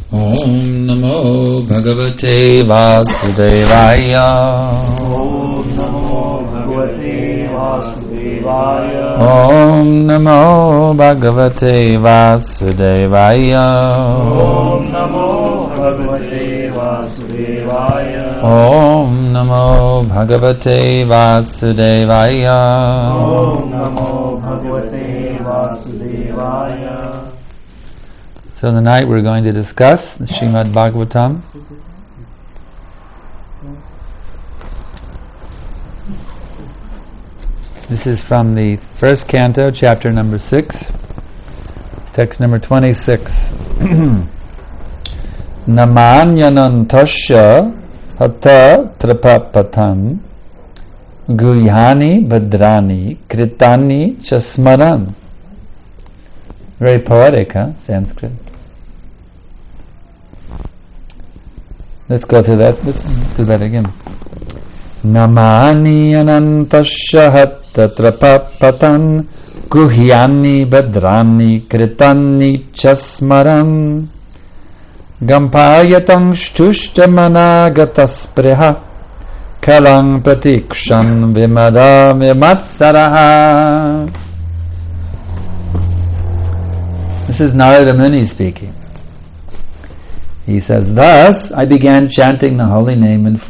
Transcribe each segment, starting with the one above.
Om Namo Bhagavate Vasudevaya. Om Namo Bhagavate Vasudevaya. Om Namo Bhagavate Vasudevaya. Om Namo Bhagavate Vasudevaya. Om Namo Bhagavate Vasudevaya. Om Namo Bhagavate Vasudevaya. So tonight we're going to discuss the Srimad Bhagavatam. This is from the first canto, chapter number 6, text number 26. Namanyanantasya hatha trapapatan guhyani bhadrani kritani chasmaran. Very poetic, huh? Sanskrit. Let's go through that. Let's do that again. Namani anantasya hatta trapapatan guhyani bhadrani kritani chasmaran gampayatam shtushtamanagataspreha kalang pratikshan vimadam vimatsaraha. This is Narada Muni speaking. He says, "Thus I began chanting the holy name and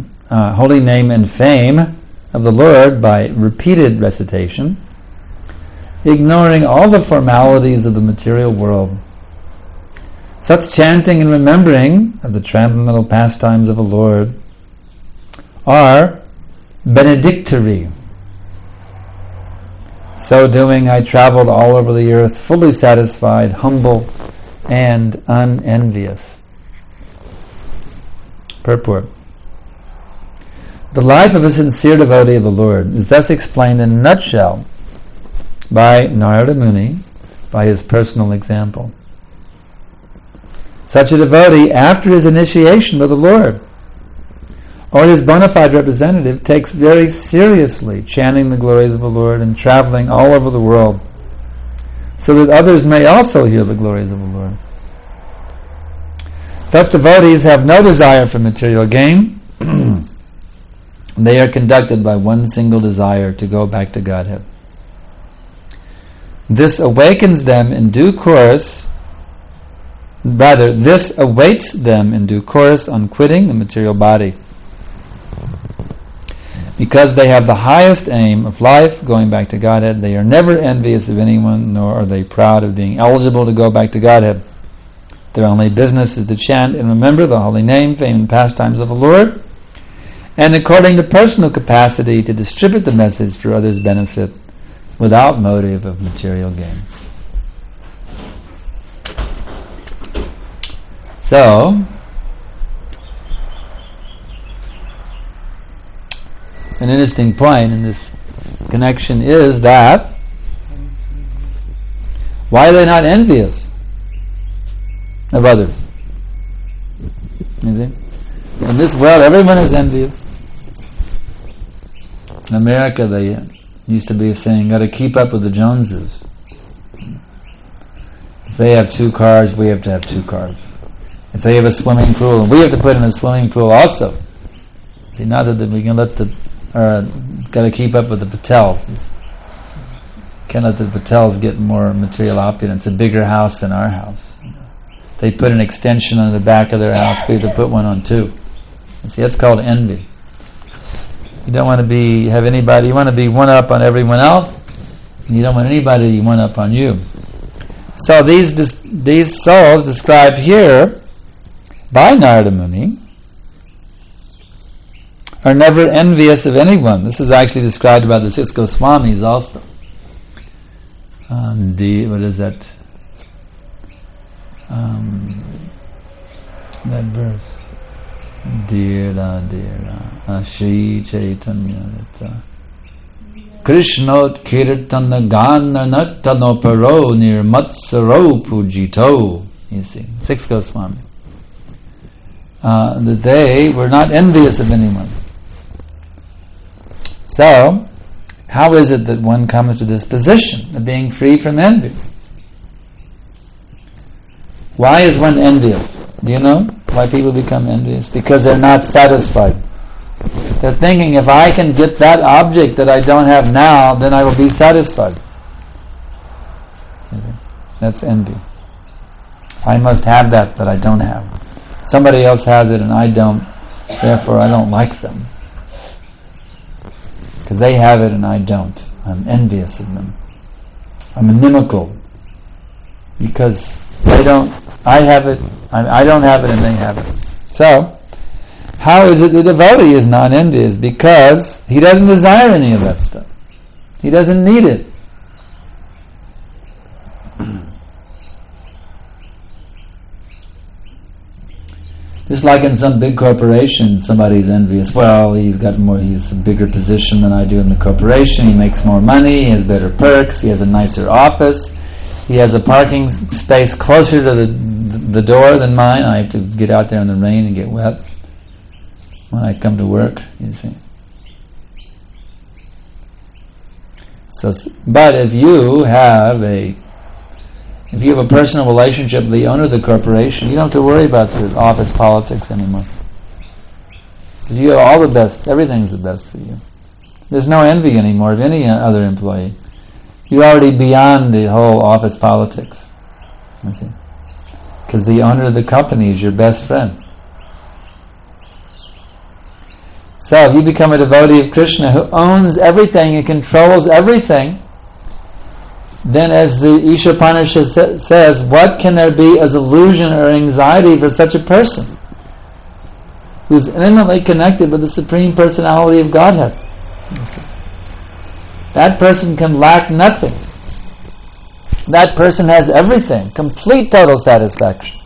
fame of the Lord by repeated recitation, ignoring all the formalities of the material world. Such chanting and remembering of the transcendental pastimes of the Lord are benedictory. So doing, I traveled all over the earth, fully satisfied, humble, and unenvious." Purport. The life of a sincere devotee of the Lord is thus explained in a nutshell by Narada Muni, by his personal example. Such a devotee, after his initiation with the Lord, or his bona fide representative, takes very seriously chanting the glories of the Lord and traveling all over the world, so that others may also hear the glories of the Lord. Thus devotees have no desire for material gain. They are conducted by one single desire, to go back to Godhead. This awaits them in due course on quitting the material body. Because they have the highest aim of life, going back to Godhead, they are never envious of anyone, nor are they proud of being eligible to go back to Godhead. Their only business is to chant and remember the holy name, fame, and pastimes of the Lord, and according to personal capacity to distribute the message for others' benefit without motive of material gain. So, an interesting point in this connection is that why are they not envious of others? You see? In this world, everyone is envious. In America, they used to be saying, "Got to keep up with the Joneses." If they have 2 cars, we have to have 2 cars. If they have a swimming pool, we have to put in a swimming pool also. See, not that we can let got to keep up with the Patels. Can't let the Patels get more material opulence. A bigger house than our house. They put an extension on the back of their house. We have to put one on too. See, that's called envy. You don't want to have anybody. You want to be one up on everyone else. And you don't want anybody to be one up on you. So these souls described here by Narada Muni are never envious of anyone. This is actually described by the 6 Goswamis also. What is that? That verse. Dira Shri Chaitanya Krishnot Kirtana Gana Nattano Paro Nirmatsaro Pujito. You see, 6 Goswami. That they were not envious of anyone. So, how is it that one comes to this position of being free from envy? Why is one envious? Do you know why people become envious? Because they're not satisfied. They're thinking, if I can get that object that I don't have now, then I will be satisfied. That's envy. I must have that I don't have. Somebody else has it and I don't, therefore I don't like them. Because they have it and I don't. I'm envious of them. I'm inimical. Because I don't have it and they have it. So, how is it the devotee is not envious? Because he doesn't desire any of that stuff. He doesn't need it. Just like in some big corporation, somebody's envious. Well, he's a bigger position than I do in the corporation. He makes more money. He has better perks. He has a nicer office. He has a parking space closer to the door than mine. I have to get out there in the rain and get wet when I come to work, you see. So, but if you have a personal relationship with the owner of the corporation, you don't have to worry about the office politics anymore. Because you have all the best, everything's the best for you. There's no envy anymore of any other employee. You're already beyond the whole office politics. You see. Because the owner of the company is your best friend. So if you become a devotee of Krishna who owns everything and controls everything, then as the Ishopanishad says, what can there be as illusion or anxiety for such a person who's intimately connected with the Supreme Personality of Godhead? That person can lack nothing. That person has everything, complete total satisfaction.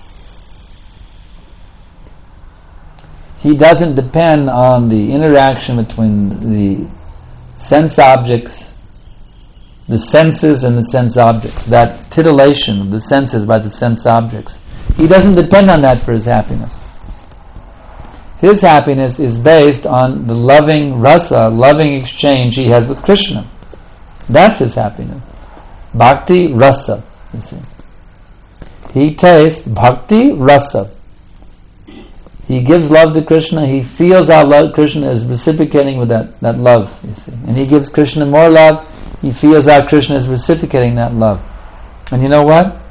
He doesn't depend on the interaction between the sense objects, the senses and the sense objects, that titillation of the senses by the sense objects. He doesn't depend on that for his happiness. His happiness is based on the loving rasa, loving exchange he has with Krishna. That's his happiness. Bhakti rasa, you see. He tastes bhakti rasa. He gives love to Krishna, he feels how Krishna is reciprocating with that love, you see. And he gives Krishna more love, he feels how Krishna is reciprocating that love. And you know what?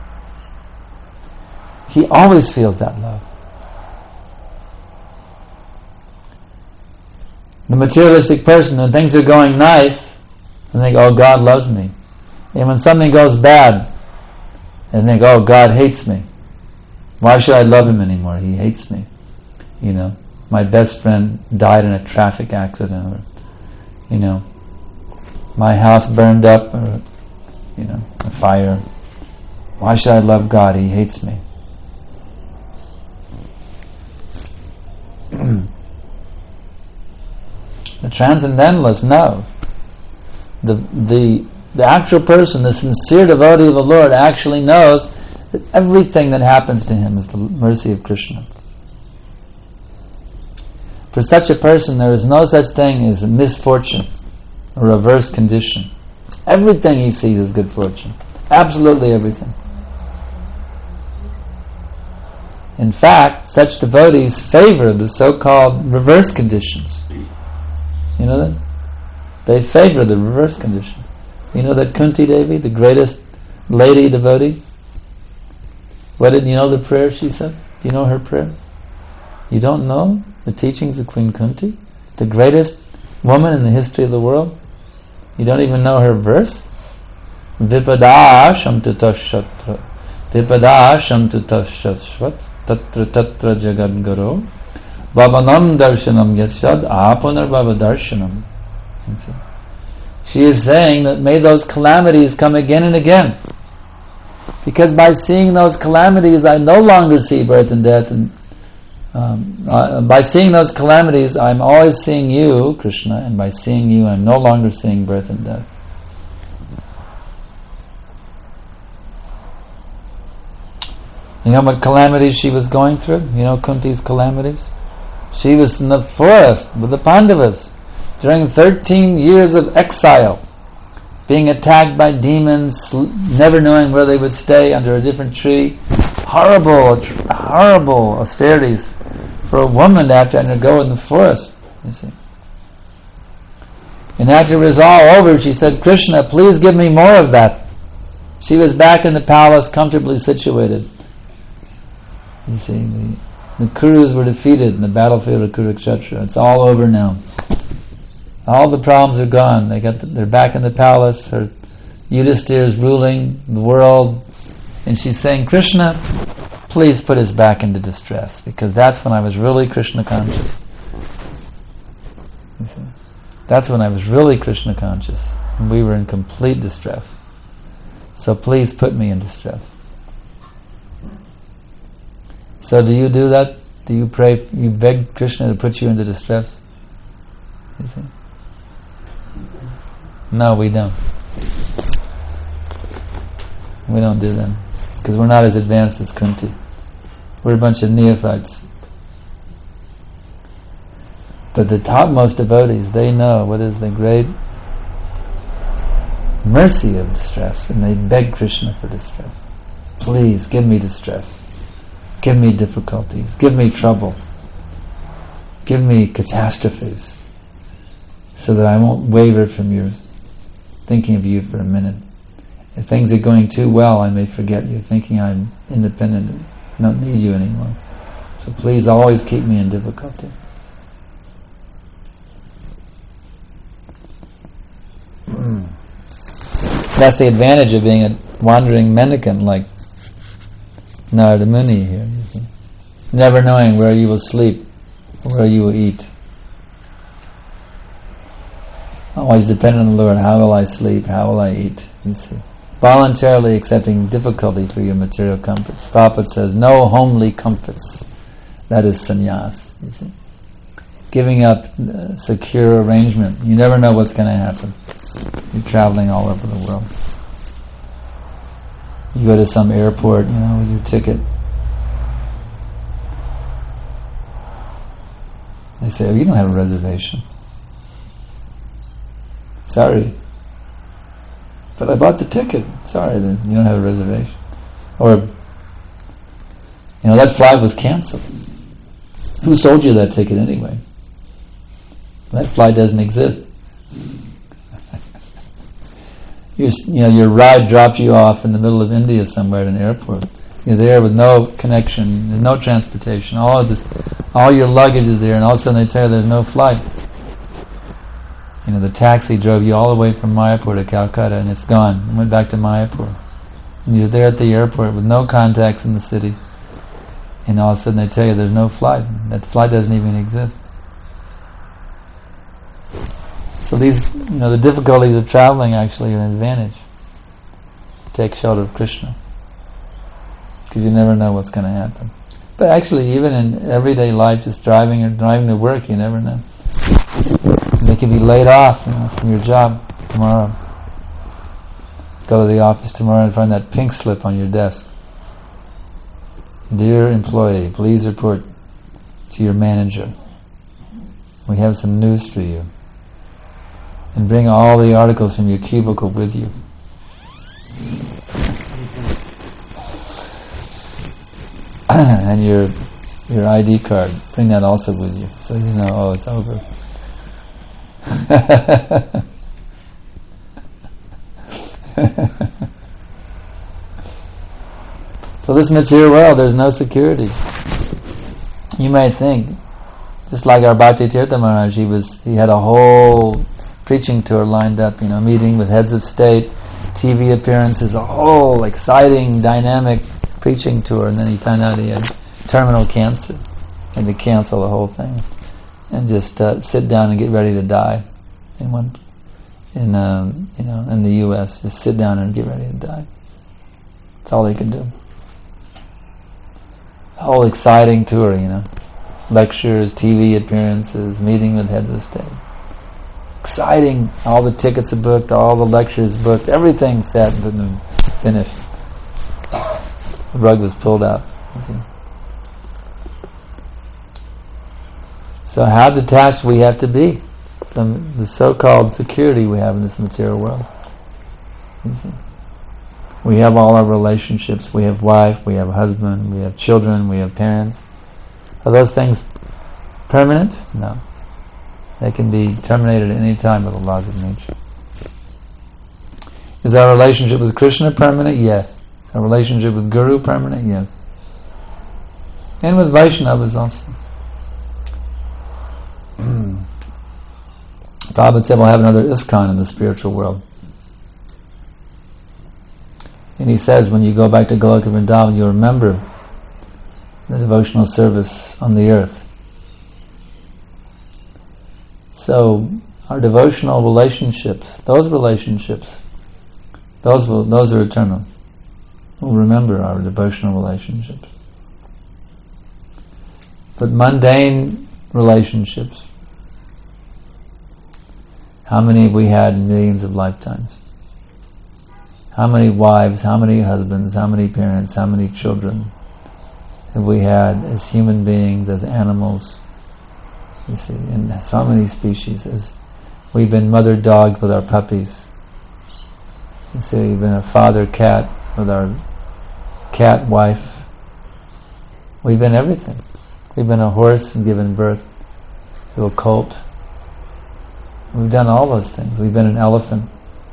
He always feels that love. The materialistic person, when things are going nice, they think, oh, God loves me. And when something goes bad, they think, oh, God hates me. Why should I love him anymore? He hates me. You know, my best friend died in a traffic accident, or, you know, my house burned up, or, you know, a fire. Why should I love God? He hates me. The transcendentalist knows. The actual person, the sincere devotee of the Lord, actually knows that everything that happens to him is the mercy of Krishna. For such a person, there is no such thing as a misfortune, a reverse condition. Everything he sees is good fortune. Absolutely everything. In fact, such devotees favor the so-called reverse conditions. You know that? They favor the reverse condition. You know that Kunti Devi, the greatest lady devotee? What did you know the prayer she said? Do you know her prayer? You don't know the teachings of Queen Kunti? The greatest woman in the history of the world? You don't even know her verse? Vipadasham tutashatra Vipadasham tutashashvat Tatra tatra jagad garo Bhavanam darshanam yashad apunar bhava darshanam. She is saying that may those calamities come again and again. Because by seeing those calamities, I no longer see birth and death. And by seeing those calamities, I'm always seeing you, Krishna, and by seeing you, I'm no longer seeing birth and death. You know what calamities she was going through? You know Kunti's calamities? She was in the forest with the Pandavas during 13 years of exile, being attacked by demons, never knowing where they would stay under a different tree, horrible austerities for a woman to have to undergo in the forest, you see. And after it was all over, she said, Krishna, please give me more of that. She was back in the palace, comfortably situated. You see, the Kurus were defeated in the battlefield of Kurukshetra. It's all over now. All the problems are gone. They're back in the palace. Her Yudhisthira is ruling the world. And she's saying, Krishna, please put us back into distress, because that's when I was really Krishna conscious. You see? That's when I was really Krishna conscious, and we were in complete distress. So please put me in distress. So do you do that? Do you pray, you beg Krishna to put you into distress? You see? No, we don't. We don't do that, because we're not as advanced as Kunti. We're a bunch of neophytes. But the topmost devotees, they know what is the great mercy of distress, and they beg Krishna for distress. Please, give me distress. Give me difficulties. Give me trouble. Give me catastrophes, so that I won't waver from your thinking of you for a minute. If things are going too well, I may forget you, thinking I'm independent. I don't need you anymore. So please always keep me in difficulty. That's the advantage of being a wandering mendicant like Narada Muni here. You see. Never knowing where you will sleep, or where you will eat. Always dependent on the Lord. How will I sleep? How will I eat? You see. Voluntarily accepting difficulty for your material comforts. Prabhupada says, no homely comforts. That is sannyas. You see. Giving up secure arrangement. You never know what's going to happen. You're traveling all over the world. You go to some airport, with your ticket. They say, you don't have a reservation. Sorry. But I bought the ticket. Sorry, then you don't have a reservation. Or, that flight was canceled. Who sold you that ticket anyway? That flight doesn't exist. Your ride dropped you off in the middle of India somewhere at an airport. You're there with no connection, no transportation. All your luggage is there, and all of a sudden they tell you there's no flight. The taxi drove you all the way from Mayapur to Calcutta, and it's gone. And went back to Mayapur. And you're there at the airport with no contacts in the city. And all of a sudden they tell you there's no flight. That flight doesn't even exist. So these, the difficulties of traveling actually are an advantage. Take shelter of Krishna. Because you never know what's going to happen. But actually, even in everyday life, just driving to work, you never know. You could be laid off from your job tomorrow. Go to the office tomorrow and find that pink slip on your desk. Dear employee, please report to your manager. We have some news for you. And bring all the articles from your cubicle with you. And your ID card, bring that also with you, so you know, it's over. So this material world, there's no security. You might think, just like our Bhakti Tirtha Maharaj, he had a whole preaching tour lined up, meeting with heads of state, TV appearances, a whole exciting, dynamic preaching tour, and then he found out he had terminal cancer, and to cancel the whole thing, and just sit down and get ready to die in the U.S. Just sit down and get ready to die. That's all he could do. A whole exciting tour, lectures, TV appearances, meeting with heads of state. Exciting. All the tickets are booked, all the lectures booked, everything's set and finished. The rug was pulled out. So how detached we have to be from the so-called security we have in this material world. We have all our relationships. We have wife, we have husband, we have children, we have parents. Are those things permanent? No. They can be terminated at any time by the laws of nature. Is our relationship with Krishna permanent? Yes. Our relationship with Guru permanent? Yes. And with Vaishnavas also. Prabhupada said we'll have another ISKCON in the spiritual world. And he says when you go back to Goloka Vrindavan, you'll remember the devotional service on the earth. So our devotional relationships, those are eternal. We'll remember our devotional relationships. But mundane relationships, how many have we had in millions of lifetimes? How many wives, how many husbands, how many parents, how many children have we had as human beings, as animals? You see, in so many species. As we've been mother dogs with our puppies. You see, we've been a father cat with our cat wife. We've been everything. We've been a horse and given birth to a colt. We've done all those things. We've been an elephant.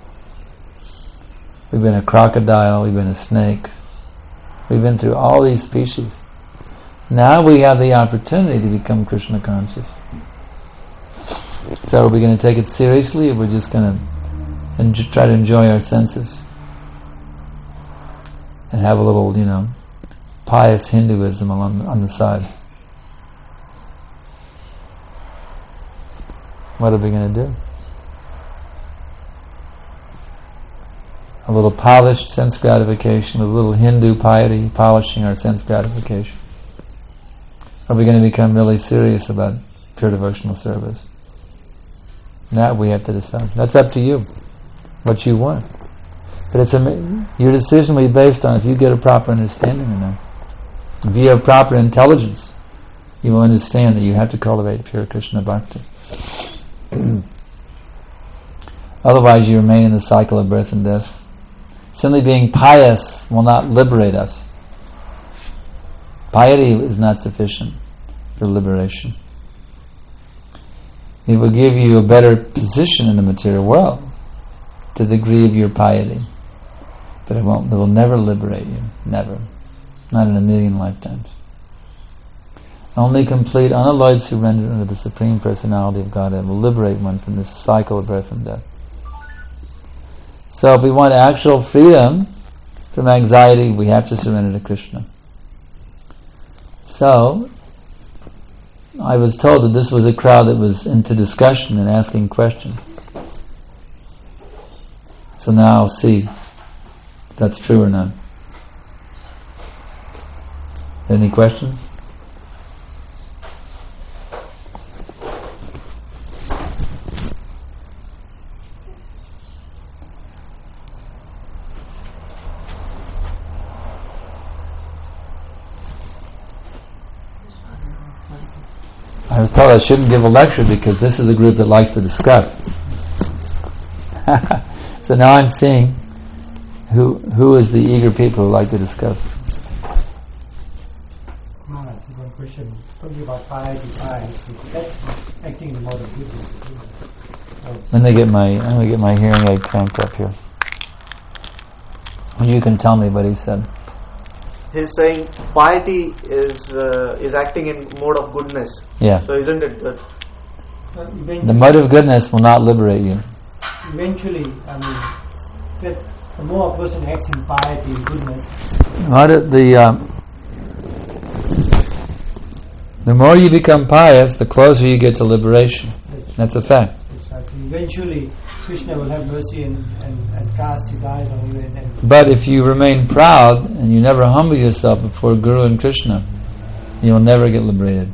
We've been a crocodile. We've been a snake. We've been through all these species. Now we have the opportunity to become Krishna conscious. So are we going to take it seriously, or we're just going to try to enjoy our senses and have a little, pious Hinduism on the side? What are we going to do? A little polished sense gratification, a little Hindu piety, polishing our sense gratification. Are we going to become really serious about pure devotional service? That we have to decide. That's up to you, what you want. But your decision will be based on if you get a proper understanding or not. If you have proper intelligence, you will understand that you have to cultivate pure Krishna bhakti. Otherwise you remain in the cycle of birth and death. Simply being pious will not liberate us. Piety is not sufficient for liberation. It will give you a better position in the material world to the degree of your piety. But it will never liberate you. Never. Not in a million lifetimes. Only complete, unalloyed surrender unto the Supreme Personality of Godhead will liberate one from this cycle of birth and death. So if we want actual freedom from anxiety, we have to surrender to Krishna. So, I was told that this was a crowd that was into discussion and asking questions. So now I'll see if that's true or not. Any questions? I was told I shouldn't give a lecture because this is a group that likes to discuss. So now I'm seeing who is the eager people who like to discuss. Maharaj, this is one question. Talking about piety, that's acting in the mode of goodness, isn't it? Let me get my hearing aid cranked up here. You can tell me what he said. He's saying piety is acting in mode of goodness. Yeah. So isn't it good? The mode of goodness will not liberate you. Eventually, the more a person acts in piety and goodness, the more you become pious, the closer you get to liberation. That's a fact. Eventually, Krishna will have mercy and cast his eyes on you. But if you remain proud and you never humble yourself before Guru and Krishna, you will never get liberated.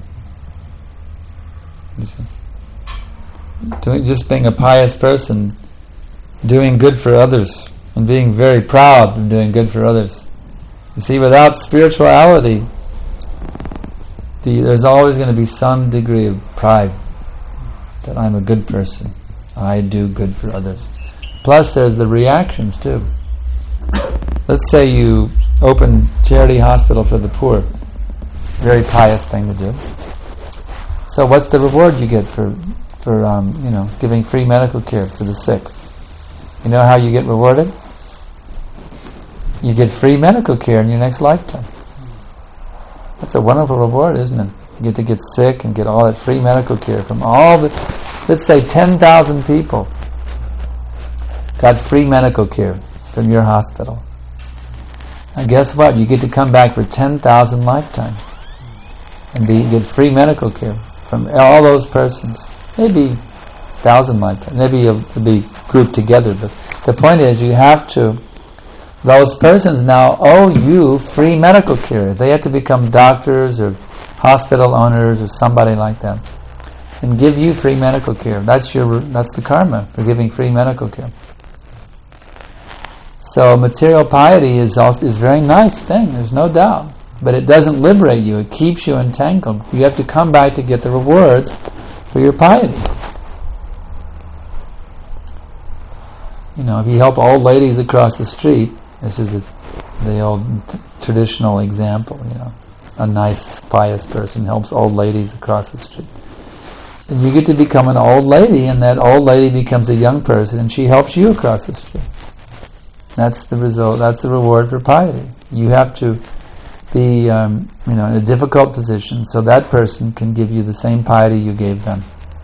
Just being a pious person, doing good for others, and being very proud of doing good for others. You see, without spirituality, there's always going to be some degree of pride that I'm a good person. I do good for others. Plus there's the reactions too. let's say you open charity hospital for the poor. Very pious thing to do. So what's the reward you get for giving free medical care for the sick? You know how you get rewarded? You get free medical care in your next lifetime. That's a wonderful reward, isn't it? You get to get sick and get all that free medical care from all the, let's say 10,000 people got free medical care from your hospital. And guess what? You get to come back for 10,000 lifetimes and get free medical care from all those persons. Maybe 1,000 lifetimes. Maybe you'll be grouped together. But the point is, you have to. Those persons now owe you free medical care. They have to become doctors or hospital owners or somebody like that, and give you free medical care. That's the karma for giving free medical care. So material piety is a very nice thing. There's no doubt, but it doesn't liberate you. It keeps you entangled. You have to come back to get the rewards for your piety. If you help old ladies across the street, this is the old traditional example. A nice pious person helps old ladies across the street. Then you get to become an old lady, and that old lady becomes a young person, and she helps you across the street. That's the result. That's the reward for piety. You have to be, in a difficult position, so that person can give you the same piety you gave them.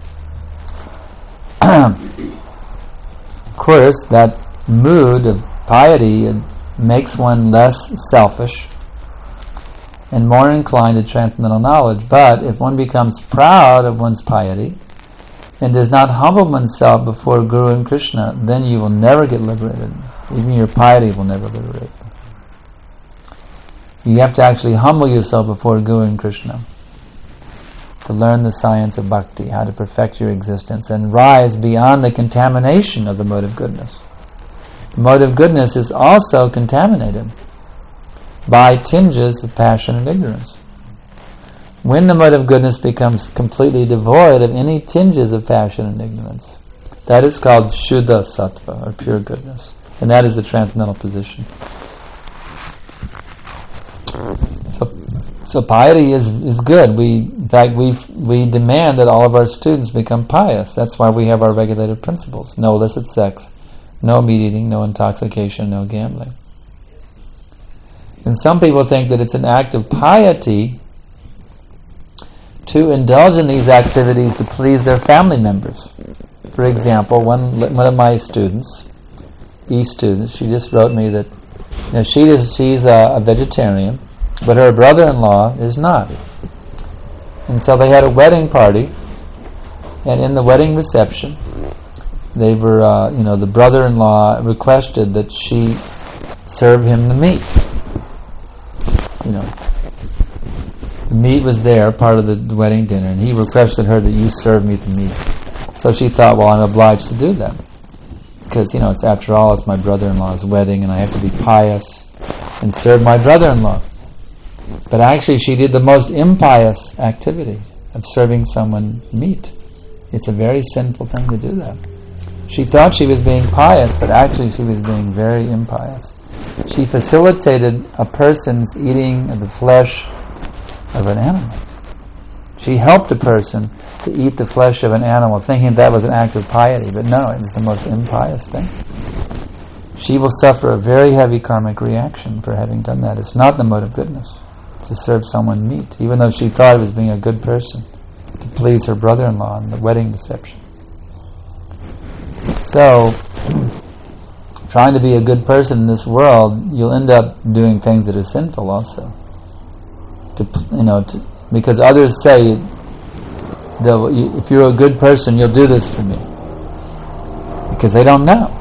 Of course, that mood of piety makes one less selfish and more inclined to transcendental knowledge. But if one becomes proud of one's piety and does not humble oneself before Guru and Krishna, then you will never get liberated. Even your piety will never liberate you. You have to actually humble yourself before Guru and Krishna to learn the science of bhakti, how to perfect your existence and rise beyond the contamination of the mode of goodness. The mode of goodness is also contaminated by tinges of passion and ignorance. When the mode of goodness becomes completely devoid of any tinges of passion and ignorance, that is called Shuddha Sattva, or pure goodness. And that is the transcendental position. So piety is good. In fact, we demand that all of our students become pious. That's why we have our regulated principles. No illicit sex, no meat eating, no intoxication, no gambling. And some people think that it's an act of piety to indulge in these activities to please their family members. For example, one of my students, students, she just wrote me that she's a vegetarian, but her brother-in-law is not. And so they had a wedding party, and in the wedding reception, they were, the brother-in-law requested that she serve him the meat. The meat was there, part of the wedding dinner, and he requested her that you serve me the meat. So she thought, well, I'm obliged to do that. Because, it's after all, it's my brother-in-law's wedding, and I have to be pious and serve my brother-in-law. But actually, she did the most impious activity of serving someone meat. It's a very sinful thing to do that. She thought she was being pious, but actually she was being very impious. She facilitated a person's eating of the flesh of an animal. She helped a person to eat the flesh of an animal, thinking that was an act of piety, but no, it was the most impious thing. She will suffer a very heavy karmic reaction for having done that. It's not the mode of goodness to serve someone meat, even though she thought it was being a good person to please her brother-in-law in the wedding reception. So, trying to be a good person in this world, you'll end up doing things that are sinful also. Because others say, if you're a good person, you'll do this for me. Because they don't know.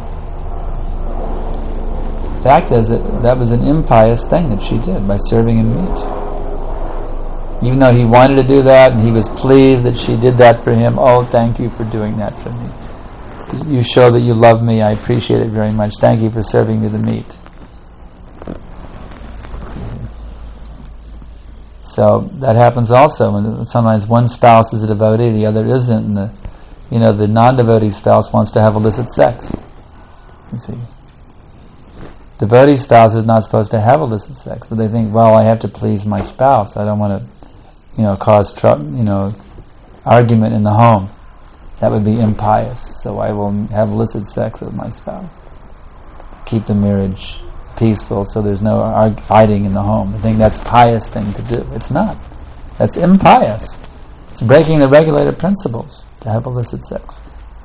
The fact is that was an impious thing that she did by serving him meat. Even though he wanted to do that and he was pleased that she did that for him, oh, thank you for doing that for me. You show that you love me, I appreciate it very much. Thank you for serving me the meat. So that happens also when sometimes one spouse is a devotee, the other isn't, and the non-devotee spouse wants to have illicit sex. You see, devotee spouse is not supposed to have illicit sex, but they think, well, I have to please my spouse. I don't want to, cause argument in the home. That would be impious. So I will have illicit sex with my spouse. Keep the marriage peaceful, so there's no fighting in the home. I think that's a pious thing to do. It's not. That's impious. It's breaking the regulated principles to have illicit sex.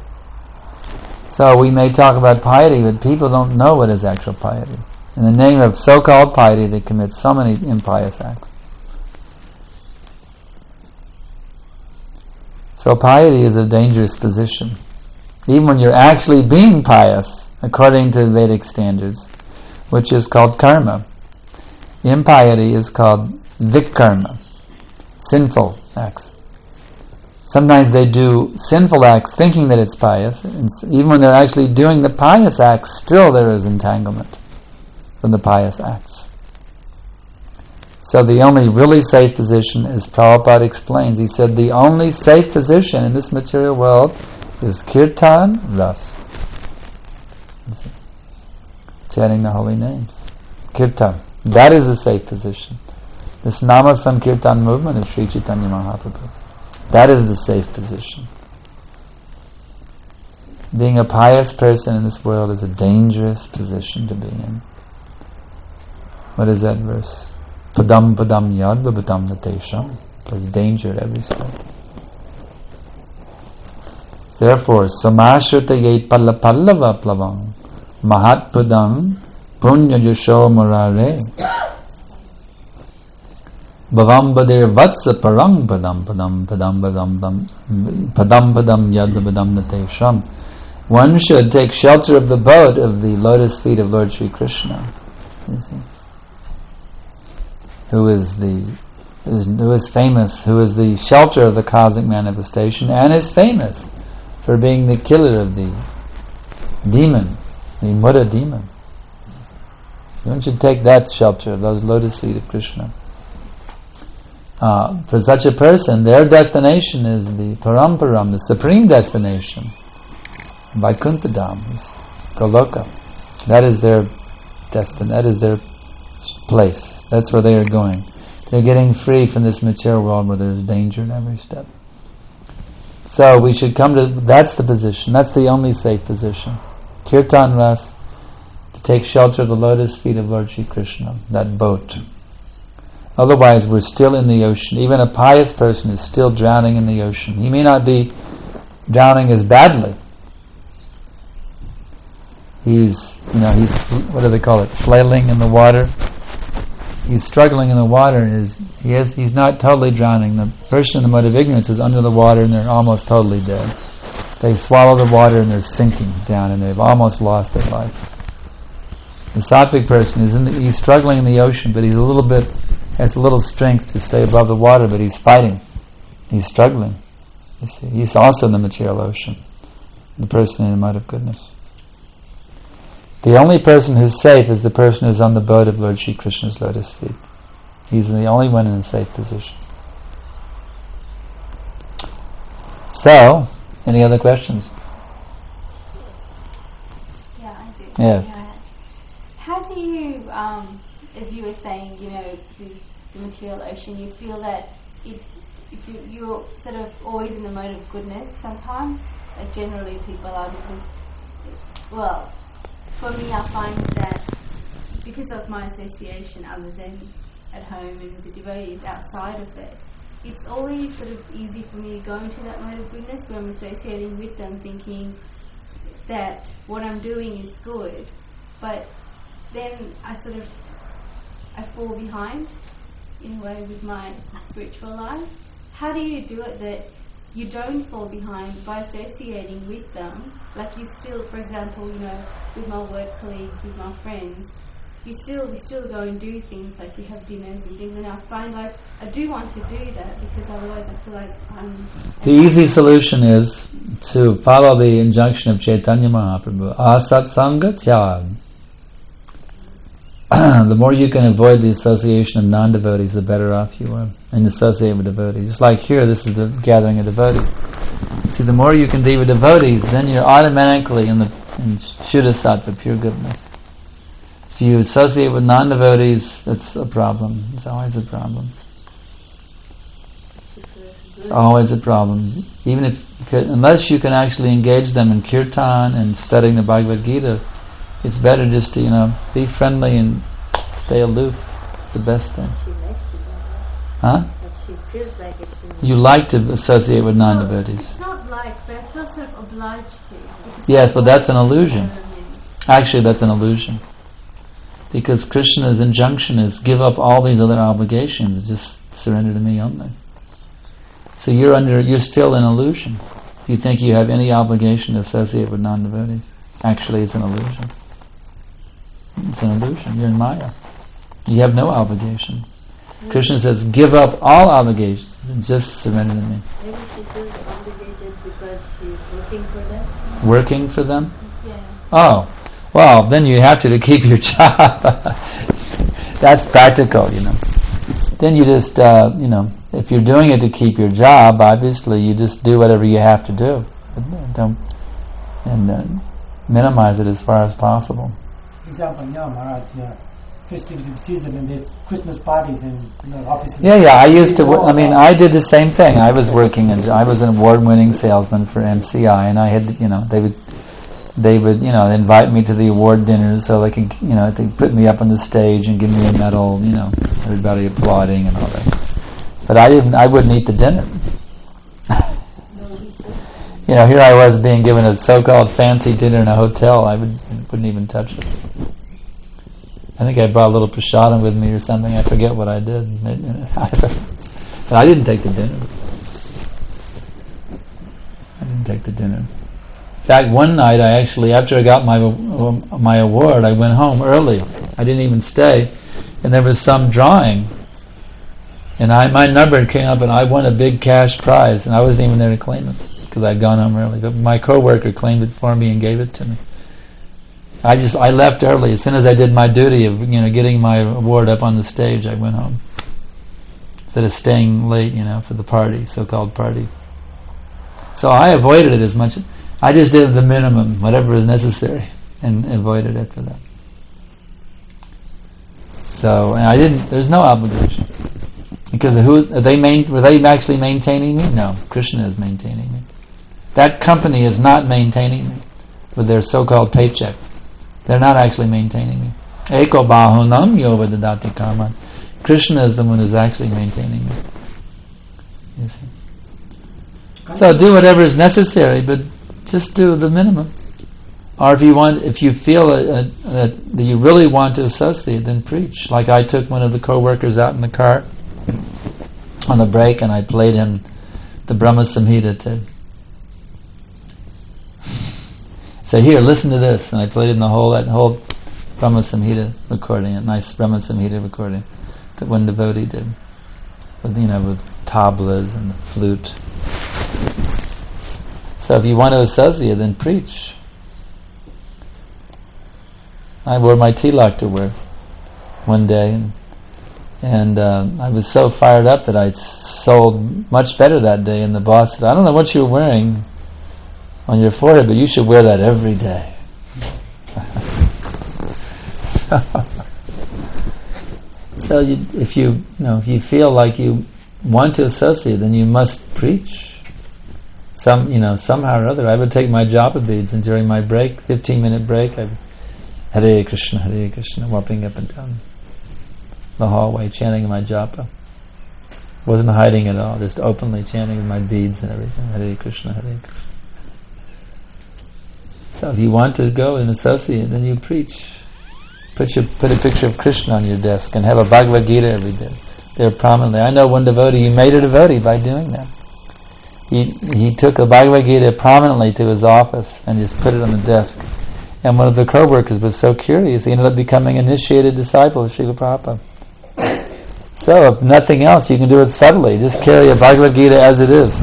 So we may talk about piety, but people don't know what is actual piety. In the name of so-called piety, they commit so many impious acts. So piety is a dangerous position. Even when you're actually being pious, according to Vedic standards, which is called karma. Impiety is called vikarma, sinful acts. Sometimes they do sinful acts thinking that it's pious, and even when they're actually doing the pious acts, still there is entanglement from the pious acts. So the only really safe position, as Prabhupada explains, he said the only safe position in this material world is kirtan ras. Chanting the holy names. Kirtan. That is the safe position. This Nama Sankirtan movement of Sri Chaitanya Mahaprabhu. That is the safe position. Being a pious person in this world is a dangerous position to be in. What is that verse? Padam padam yad vabhatam natesham. There's danger at every step. Therefore, samashrita ye palla pallava plavang mahat padam punya jusho murare bhavam badir vatsa parang padam padam padam padam padam yad padam natesham. One should take shelter of the boat of the lotus feet of Lord Sri Krishna. You see? Who is famous, who is the shelter of the cosmic manifestation, and is famous for being the killer of the demon, the Mudha demon. One should take that shelter, those lotus feet of Krishna. For such a person, their destination is the Paramparam, the supreme destination, Vaikuntha-dham, Goloka. That is their destination, that is their place. That's where they are going. They're getting free from this material world where there's danger in every step. So we should come to, that's the position, that's the only safe position. Kirtan Ras, to take shelter of the lotus feet of Lord Sri Krishna, that boat. Otherwise we're still in the ocean. Even a pious person is still drowning in the ocean. He may not be drowning as badly. He's what do they call it? Flailing in the water. He's struggling in the water, and he's not totally drowning. The person in the mode of ignorance is under the water and they're almost totally dead. They swallow the water and they're sinking down and they've almost lost their life. The sattvic person he's struggling in the ocean, but has a little strength to stay above the water, but he's fighting. He's struggling. You see, he's also in the material ocean. The person in the mode of goodness. The only person who's safe is the person who's on the boat of Lord Sri Krishna's lotus feet. He's the only one in a safe position. So, any other questions? Yeah, I do. Yeah. How do you, as you were saying, the material ocean, you feel that if you're sort of always in the mode of goodness sometimes, generally people are, because, well, for me, I find that because of my association, other than at home and with the devotees outside of it, it's always sort of easy for me to go into that mode of goodness where I'm associating with them, thinking that what I'm doing is good, but then I fall behind in a way with my spiritual life. How do you do it that you don't fall behind by associating with them? Like you still, for example, with my work colleagues, with my friends, we still go and do things, like we have dinners and things, and I find like I do want to do that because otherwise I feel like I'm... The easy solution is to follow the injunction of Chaitanya Mahaprabhu, asatsanga tyag. The more you can avoid the association of non-devotees, the better off you are, and associate with devotees. Just like here, this is the gathering of devotees. See, the more you can be with devotees, then you're automatically in Shuddha Sattva, pure goodness. If you associate with non-devotees, that's a problem. It's always a problem. It's always a problem. Even if, unless you can actually engage them in kirtan and studying the Bhagavad Gita, it's better just to, be friendly and stay aloof. It's the best thing. She likes to do that. Huh? But she feels like it's in You like to associate with non-devotees. It's not like, but I feel sort of obliged to. Yes, but that's an illusion. Actually, that's an illusion. Because Krishna's injunction is give up all these other obligations, just surrender to me only. So you're still in illusion. If you think you have any obligation to associate with non-devotees, actually it's an illusion. It's an illusion. You're in Maya. You have no obligation. Krishna says, give up all obligations and just surrender to me. Maybe she feels obligated because she's working for them. Working for them? Yeah. Oh, well, then you have to keep your job. That's practical, Then you just, if you're doing it to keep your job, obviously you just do whatever you have to do. Don't minimize it as far as possible. Example, Maharaj, festive season and there's Christmas parties and offices. Yeah. I used to. I did the same thing. I was working, and I was an award-winning salesman for MCI, and I had, they would, invite me to the award dinners so they could, they put me up on the stage and give me a medal, everybody applauding and all that. But I wouldn't eat the dinner. Here I was being given a so-called fancy dinner in a hotel. I wouldn't even touch it. I think I brought a little prasadam with me or something. I forget what I did. But I didn't take the dinner. In fact, one night I actually, after I got my award, I went home early. I didn't even stay. And there was some drawing. And my number came up and I won a big cash prize. And I wasn't even there to claim it because I'd gone home early. But my coworker claimed it for me and gave it to me. I left early. As soon as I did my duty of getting my award up on the stage, I went home instead of staying late, for the party, so-called party. So I avoided it as much. I just did the minimum, whatever was necessary, and avoided it for that. So and I didn't. There's no obligation because were they actually maintaining me? No, Krishna is maintaining me. That company is not maintaining me with their so-called paycheck. They're not actually maintaining me. Eko bahunam yovadadati kaman. Krishna is the one who's actually maintaining me. You see? So do whatever is necessary, but just do the minimum. Or if you feel that you really want to associate, then preach. Like I took one of the co-workers out in the car on the break, and I played him the Brahma Samhita to say, here, listen to this. And I played him that whole Brahma Samhita recording, a nice Brahma Samhita recording that one devotee did, with tablas and the flute. So if you want to associate, then preach. I wore my tilak to work one day, and I was so fired up that I sold much better that day, and the boss said, I don't know what you're wearing on your forehead, but you should wear that every day. So if you feel like you want to associate, then you must preach. Somehow or other. I would take my japa beads, and during my break, 15-minute break, I Hare Krishna, walking up and down the hallway, chanting my japa. Wasn't hiding at all, just openly chanting my beads and everything. Hare Krishna, Hare Krishna. So if you want to go and associate, then you preach. Put a picture of Krishna on your desk and have a Bhagavad Gita every day. There prominently. I know one devotee, he made a devotee by doing that. He took a Bhagavad Gita prominently to his office and just put it on the desk. And one of the co-workers was so curious, he ended up becoming an initiated disciple of Srila Prabhupada. So, if nothing else, you can do it subtly. Just carry a Bhagavad Gita as it is,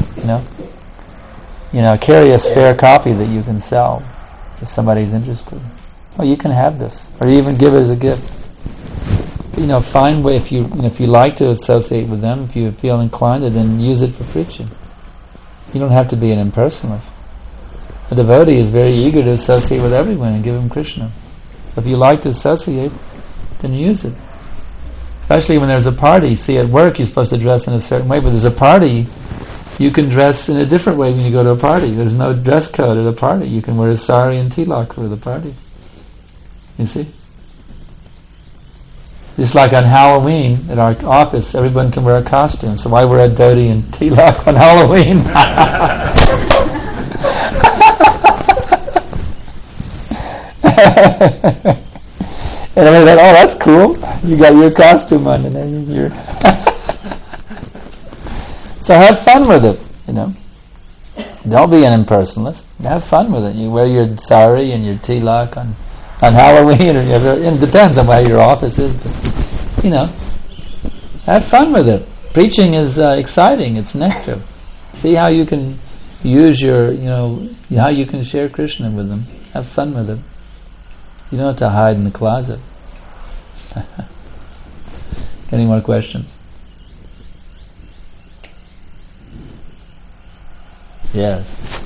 carry a spare copy that you can sell if somebody's interested. Well, you can have this, or even give it as a gift. Find way if you like to associate with them, if you feel inclined to, then use it for preaching. You don't have to be an impersonalist. A devotee is very eager to associate with everyone and give him Krishna. If you like to associate, then use it. Especially when there's a party. See, at work you're supposed to dress in a certain way, but there's a party, you can dress in a different way when you go to a party. There's no dress code at a party. You can wear a sari and tilak for the party. You see? Just like on Halloween at our office, everyone can wear a costume. So I wear a dhoti and tilak on Halloween. And I thought, oh, that's cool. You got your costume on, and then you're. So have fun with it, you know. Don't be an impersonalist. Have fun with it. You wear your sari and your tilak on Halloween, or it depends on where your office is, but, you know, have fun with it. Preaching is exciting. It's nectar. See how you can use your, how you can share Krishna with them. Have fun with it. You don't have to hide in the closet. Any more questions? Yes.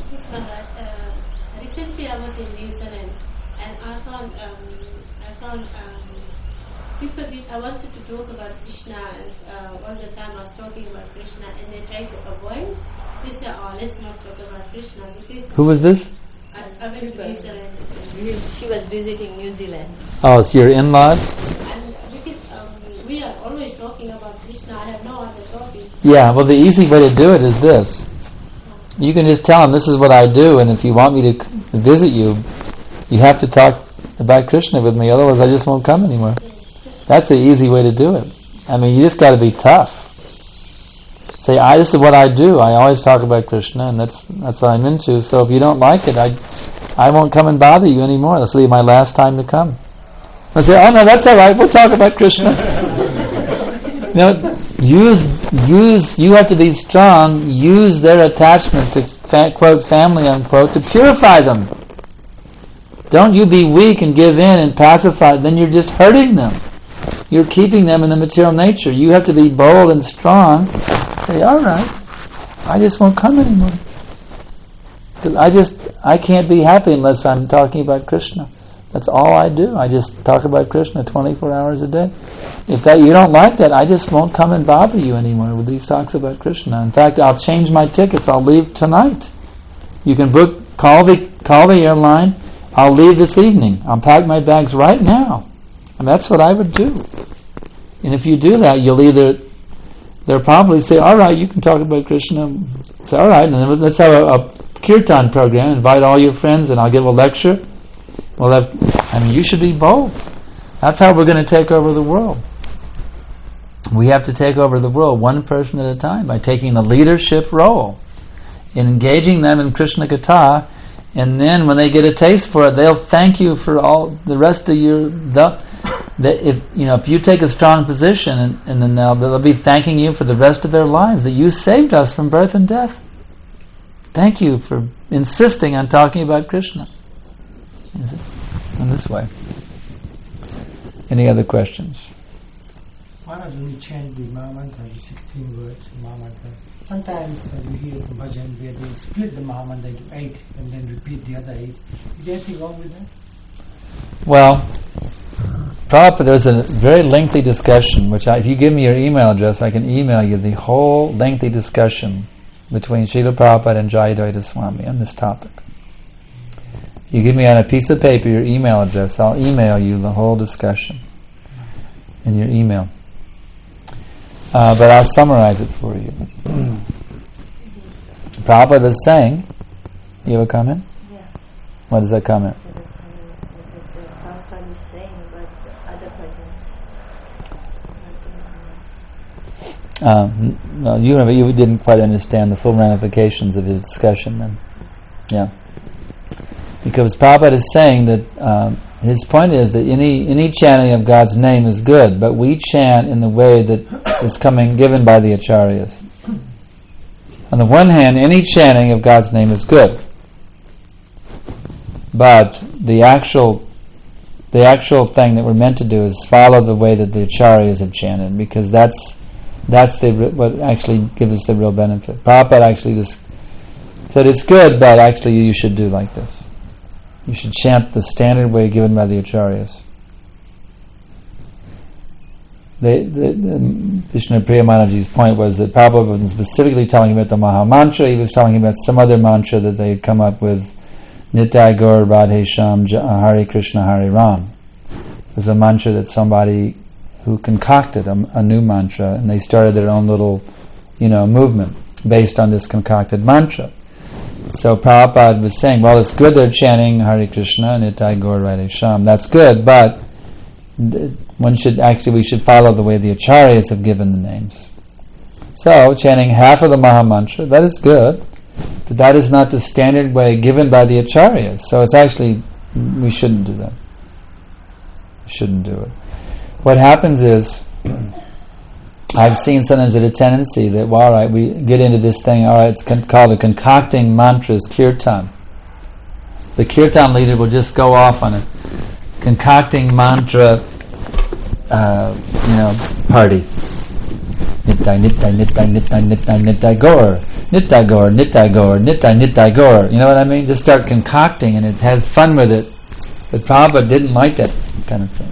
Recently I was in New Zealand and I found people I wanted to talk about Krishna and all the time I was talking about Krishna and they tried to avoid. They said, oh, let's not talk about Krishna because... Who was this? I went to New Zealand. She was visiting New Zealand. Oh, it's your in-laws? And because we are always talking about Krishna, I have no other topic. Yeah, well the easy way to do it is this. You can just tell them, this is what I do, and if you want me to visit you, you have to talk about Krishna with me, otherwise I just won't come anymore. That's the easy way to do it. I mean, you just got to be tough. Say, this is what I do. I always talk about Krishna, and that's what I'm into. So if you don't like it, I won't come and bother you anymore. This will be my last time to come. I say, oh no, that's all right. We'll talk about Krishna. You have to be strong. Use their attachment to quote family unquote to purify them. Don't you be weak and give in and pacify. Then you're just hurting them. You're keeping them in the material nature. You have to be bold and strong. Say, all right, I just won't come anymore. Because I can't be happy unless I'm talking about Krishna. That's all I do. I just talk about Krishna 24 hours a day. If you don't like that, I just won't come and bother you anymore with these talks about Krishna. In fact, I'll change my tickets. I'll leave tonight. You can call the airline. I'll leave this evening. I'll pack my bags right now. And that's what I would do. And if you do that, you'll they'll probably say, all right, you can talk about Krishna. Say, all right, and then let's have a kirtan program. Invite all your friends and I'll give a lecture. You should be bold. That's how we're going to take over the world. We have to take over the world one person at a time by taking the leadership role, in engaging them in Krishna Katha, and then when they get a taste for it, they'll thank you for all the rest of if you take a strong position, and then they'll be thanking you for the rest of their lives that you saved us from birth and death. Thank you for insisting on talking about Krishna. In this way. Any other questions? Maharaj, when you chant the Mahamantra, the 16 words Mahamantra, sometimes you hear some bhajan where they split the Mahamantra into 8 and then repeat the other 8. Is there anything wrong with that? Well, Prabhupada, there's a very lengthy discussion, which if you give me your email address, I can email you the whole lengthy discussion between Srila Prabhupada and Jayadvaita Swami on this topic. You give me on a piece of paper your email address, I'll email you the whole discussion in your email. But I'll summarize it for you. Prabhupada is saying, you have a comment? Yeah. What is that comment? Prabhupada is saying about other persons. You didn't quite understand the full ramifications of his discussion then. Yeah. Because Prabhupada is saying that his point is that any chanting of God's name is good, but we chant in the way that is given by the acharyas. On the one hand, any chanting of God's name is good, but the actual thing that we're meant to do is follow the way that the acharyas have chanted, because that's what actually gives us the real benefit. Prabhupada actually just said it's good, but actually you should do like this. You should chant the standard way given by the acharyas. Vishnu Priya Manaji's point was that Prabhupada wasn't specifically telling him about the Maha Mantra, he was telling him about some other mantra that they had come up with, Nitai Gaur Radhe Sham Hare Krishna Hare Ram. It was a mantra that somebody who concocted a new mantra, and they started their own little, movement based on this concocted mantra. So Prabhupada was saying, well, it's good they're chanting Hare Krishna, Nitai Gaur Radhe Sham. That's good, but we should follow the way the acharyas have given the names. So, chanting half of the Maha Mantra, that is good, but that is not the standard way given by the acharyas. So it's actually, we shouldn't do that. We shouldn't do it. What happens is, I've seen sometimes a tendency that, well, all right, we get into this thing, all right, it's called a concocting mantras, kirtan. The kirtan leader will just go off on a concocting mantra party. Nittai, nittai, nittai, nittai, nittai, nittai, gaur. Nittai, gaur, nittai, gaur, nittai, nittai, gaur. You know what I mean? Just start concocting and it has fun with it. But Prabhupada didn't like that kind of thing.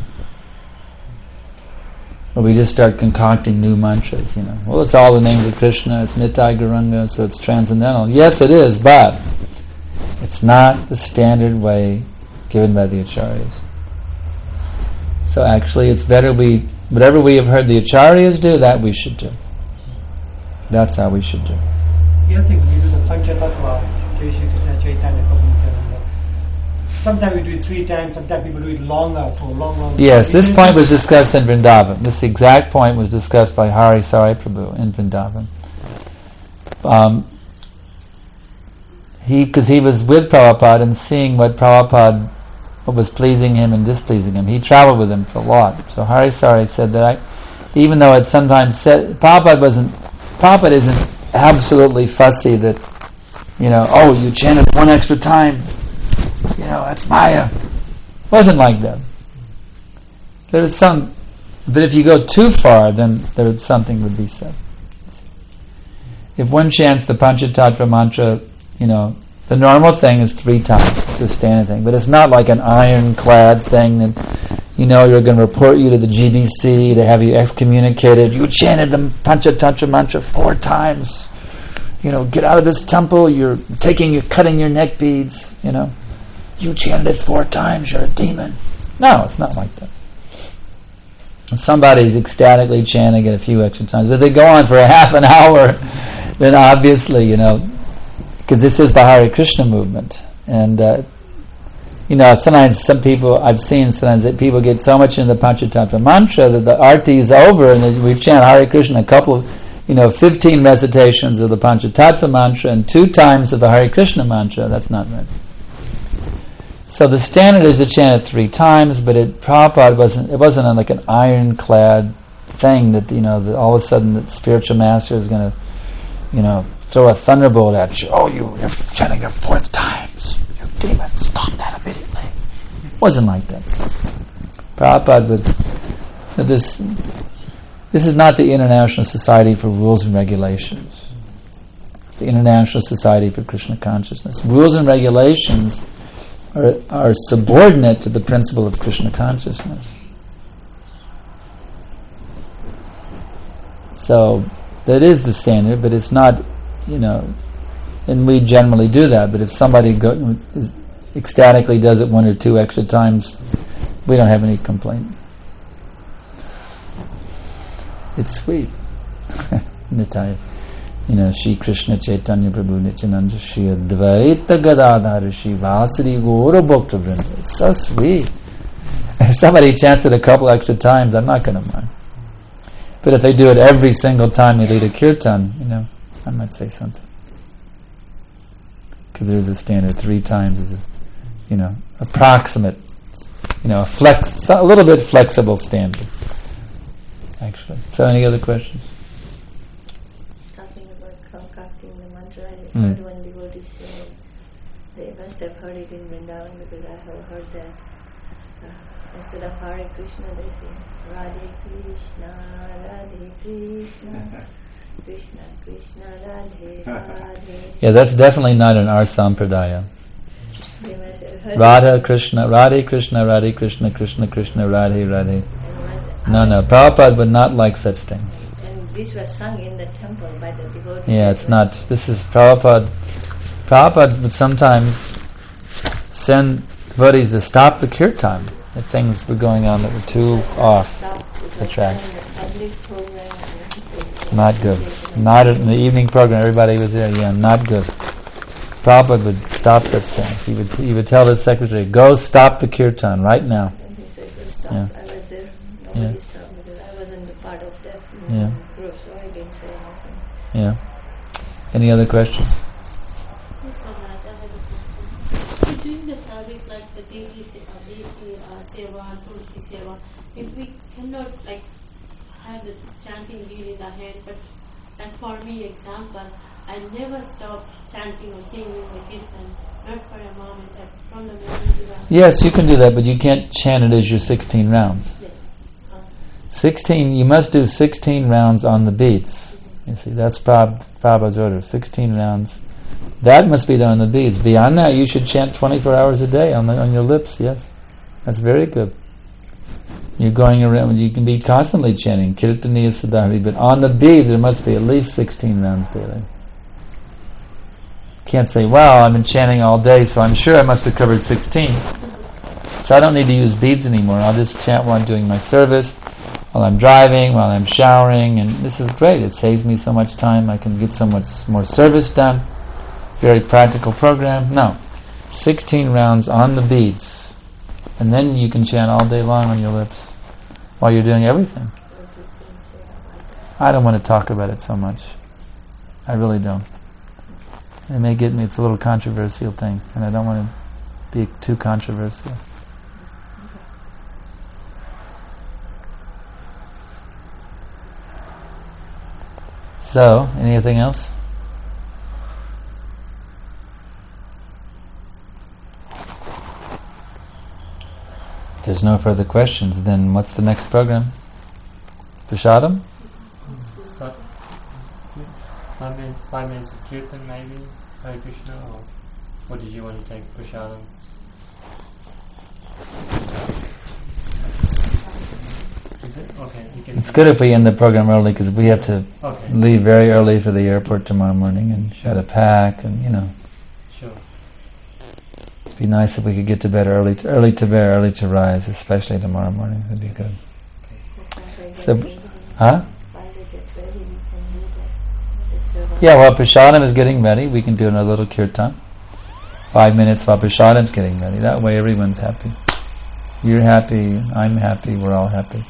Or we just start concocting new mantras, Well, it's all the names of Krishna, it's Nittai Gauranga, so it's transcendental. Yes, it is, but it's not the standard way given by the acharyas. So actually, it's better whatever we have heard the acharyas do, that we should do. That's how we should do. The other thing, we do the Panchatattva, Jai Shri Krishna Chaitanya Prabhu Nityananda. Sometimes we do it 3 times, sometimes people do it longer, for long. Yes, this point was discussed in Vrindavan. This exact point was discussed by Hari Sari Prabhu in Vrindavan. Because he was with Prabhupada and seeing what was pleasing him and displeasing him. He traveled with him for a lot. So Hari Sari said that even though it sometimes said, Prabhupada isn't absolutely fussy that, you chanted 1 extra time, that's Maya. It wasn't like that. But if you go too far, then something would be said. If one chants the Panchatattva mantra, the normal thing is 3 times, the standard thing. But it's not like an ironclad thing that, you're going to report you to the GBC to have you excommunicated. You chanted the Panchatattva mantra 4 times. Get out of this temple, you're cutting your neck beads, You chanted it 4 times, you're a demon. No, it's not like that. If somebody's ecstatically chanting it a few extra times, if they go on for a half an hour, then obviously, because this is the Hare Krishna movement. And, sometimes I've seen that people get so much into the Panchatattva mantra that the arti is over and we've chanted Hare Krishna a couple of, 15 recitations of the Panchatattva mantra and 2 times of the Hare Krishna mantra. That's not right. So the standard is to chant it 3 times, but Prabhupada wasn't like an ironclad thing that, that all of a sudden the spiritual master is going to, throw a thunderbolt at you. Oh, you're chanting it 4 times. You demon, stop that immediately. It wasn't like that. Prabhupada would... This is not the International Society for Rules and Regulations. It's the International Society for Krishna Consciousness. Rules and regulations are subordinate to the principle of Krishna consciousness. So that is the standard, but it's not, and we generally do that, but if somebody ecstatically does it 1 or 2 extra times, we don't have any complaint. It's sweet. Nitai. Shri Krishna Chaitanya Prabhu Nityananda Shri Advaita Gadadhara Shri Vasari Gaura Bhakta Vrinda. It's so sweet. If somebody chants it a couple extra times, I'm not going to mind. But if they do it every single time they lead a kirtan, I might say something. Because there's a standard 3 times is approximate, a little bit flexible standard. Actually. So any other questions? I heard one devotee say they must have heard it in Vrindavan because I have heard that instead of Hare Krishna they say Radhe Krishna, Krishna Krishna, Radhe Radhe. Yeah, that's definitely not in our sampradaya. They must have Radha Krishna, Radhe Krishna, Radhe Krishna, Krishna Krishna, Radhe Radhe. No, Prabhupada would not like such things. And this was sung in the temple by the devotees. Yeah, it's not. This is Prabhupada. Prabhupada would sometimes send devotees to stop the kirtan if things were going on that were too off the track. Not good. Not in the evening program, everybody was there. Yeah, not good. Prabhupada would stop such things. He would tell his secretary, "Go stop the kirtan right now." Yeah. I was there. Nobody stopped because I wasn't a part of that group, so I didn't say anything. Yeah. Any other questions? Yes, Maharaj, I have a question. So doing the service like the daily seva and tulsi seva, if we cannot have the chanting wheel in the hand, but like for me, example, I never stop chanting or singing the kirtan, not for a moment, from the morning to the Yes, you can do that, but you can't chant it as your 16 rounds. Yes. 16, you must do 16 rounds on the beads. You see, that's Prabhupada's order, 16 rounds. That must be done on the beads. Beyond that, you should chant 24 hours a day on your lips, yes. That's very good. You're going around, you can be constantly chanting, Kirtaniya Sadhari, but on the beads there must be at least 16 rounds daily. Can't say, wow, I've been chanting all day, so I'm sure I must have covered 16. So I don't need to use beads anymore. I'll just chant while I'm doing my service, while I'm driving, while I'm showering, and this is great. It saves me so much time. I can get so much more service done. Very practical program. No. 16 rounds on the beads. And then you can chant all day long on your lips while you're doing everything. I don't want to talk about it so much. I really don't. It may get me, it's a little controversial thing, and I don't want to be too controversial. So, anything else? If there's no further questions, then what's the next program? Prashadam? 5 minutes of kirtan maybe, Hare Krishna, or did you want to take Prashadam? Is it? Okay, you can. It's good if we end the program early because we have to leave very early for the airport tomorrow morning and got to pack and Sure. It'd be nice if we could get to bed early to bed, early to rise, especially tomorrow morning. That'd be good. So, huh? Yeah, while Prashadam is getting ready, we can do another little kirtan. 5 minutes while Prashadam's getting ready. That way everyone's happy. You're happy, I'm happy, we're all happy.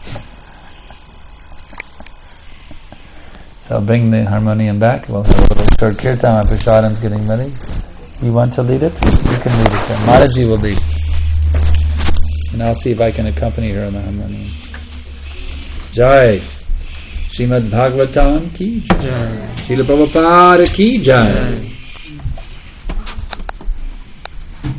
So I'll bring the harmonium back. We'll have a little short kirtan while Prashadam's getting ready. You want to lead it? You can lead it then. Mataji will lead. And I'll see if I can accompany her on the harmonium. Jai. Srimad Bhagavatam ki Jai. Srila Prabhupada ki Jai.